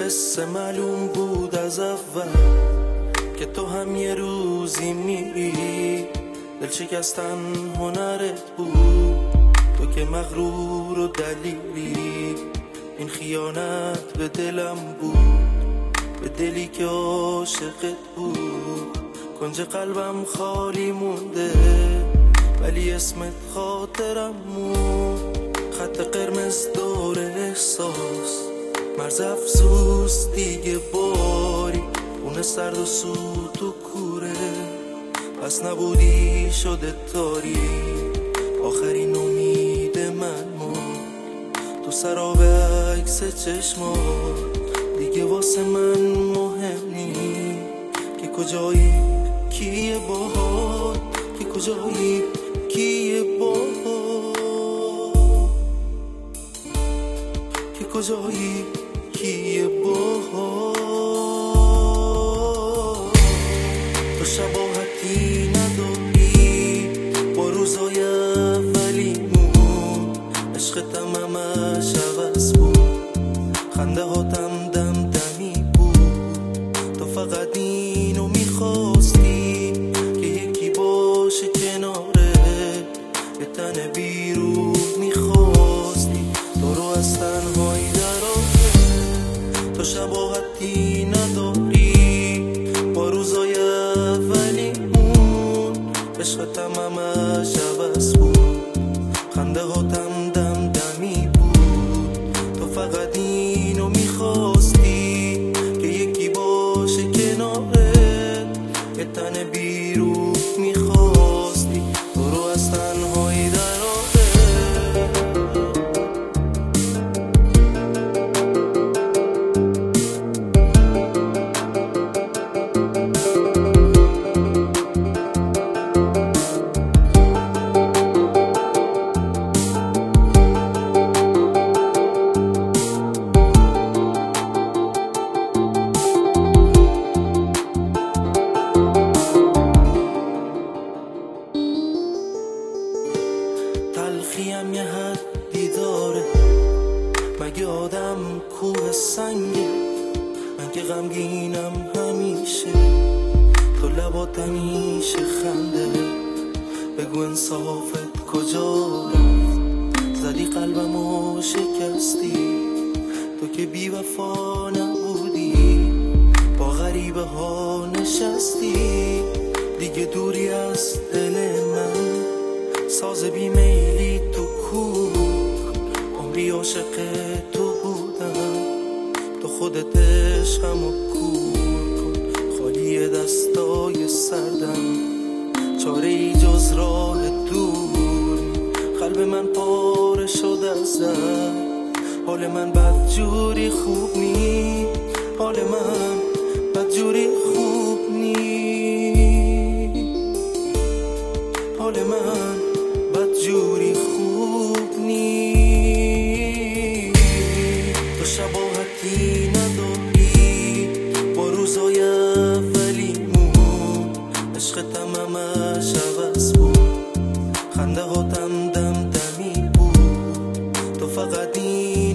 قصه معلوم بود از اول که تو هم یه روزی میری. دل شکستن هنرت بود، تو که مغرور و دلیلی. این خیانت به دلم بود، به دلی که عاشقت بود. کنج قلبم خالی مونده ولی اسمت خاطرم مون. خط قرمز دور احساس، مرز افسوس دیگه باری. خونه سرد و سوت و کوره، پس نبودی شده تاری. آخرین امید من تو سراب عکس چشمات. دیگه واسه من مهم نی که کجایی، کیه باهات، که کجایی، کیه باهات، که کجایی، کیه باهات. تو شباهتی نداری با روزای اولیمون. عشقتم همش عوض بود، خنده هاتم دمدمی بود. تو فقط اینو میخواستی که یکی باشه کناره، یه تن بیرون میخواستی تو رو از تنهایی دراره. تو شباهتی نداری با روزای اولیمون. عشقتم همش عوض بود، خنده هاتم دمدمی بود. تو فقط اینو میخواستی که یکی باشه کناره، یه تن بیرون میخواستی تو رو از تنهایی دراره. تلخیم یه حدی داره، مگه آدم کوه سنگه؟ من که غمگینم همیشه، تو لبات همیشه خنده. بگو انصافت کجا رفت، زدی قلبمو شکستی. تو که بی وفا نبودی، با غریبه ها نشستی. دیگه دوری از دل من، ساز بیمیلی تو کور. عمری عاشق تو بودم، تو خودت عشقمو کور کن. خالی دستای سردم، چاره ای جز راه دور. قلب من پاره شد از درد، حال من بدجوری خوب نی. حال من بدجوری خوب نی. حال من بدجوری خوب نی. تو شباهتی نداری با روزای اولیمون. عشقتم همش عوض بود، خنده هاتم دمدمی بود. تو فقط